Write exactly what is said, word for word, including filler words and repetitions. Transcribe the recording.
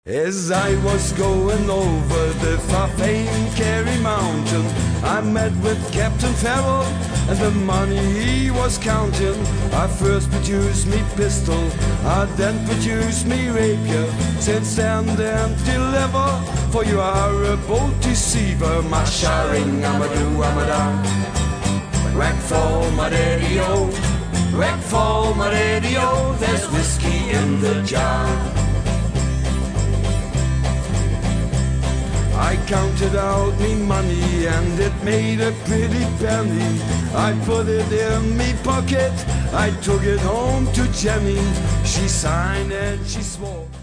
As I was going over the far-famed Kerry Mountain, I met with Captain Farrell, and the money he was counting. I first produced me pistol, I then produced me rapier. Said stand and deliver, for you are a bold deceiver. My sharing, Amadou, Amada. Whack for my daddy-o, whack for my daddy-o. There's whiskey in the jar. I counted out me money and it made a pretty penny. I put it in me pocket, I took it home to Jenny. She signed and she swore.